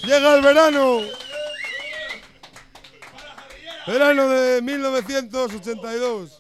Llega el verano. Verano de 1982.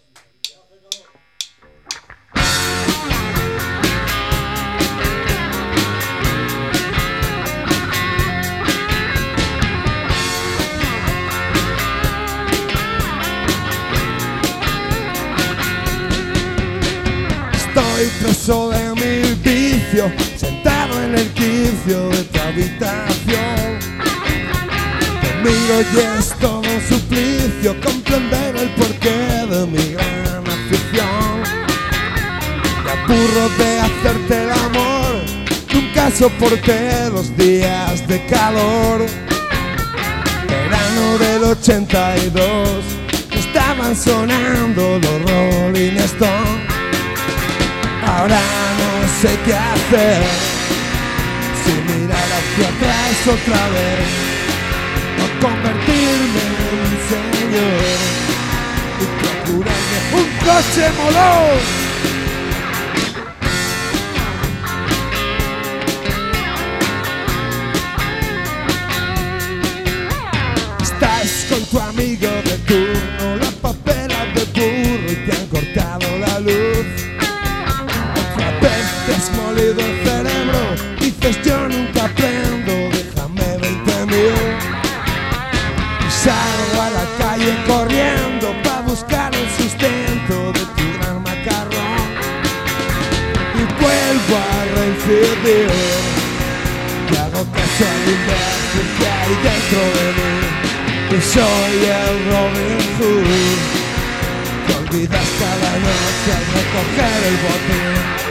Estoy preso de mi vicio, sentado en el quicio de tu habitación. Te miro y es todo un suplicio comprender el porqué de mi gran afición. Me aburro de hacerte el amor, nunca soporté los días de calor. Verano del 82, estaban sonando los Rolling Stones. Ahora no sé qué hacer, si mirar hacia atrás otra vez, o convertirme en un señor y procurarme un coche molón. Estás con tu amigo de turno, la papela de burro y te han cortado la luz. Te has molido el cerebro, dices yo nunca aprendo, déjame 20.000. Y salgo a la calle corriendo pa' buscar el sustento de tu gran macarrón. Y vuelvo a reincidir, y hago caso al imbécil que hay dentro de mí. Y soy el Robin Hood, que olvidas cada noche al recoger el botín.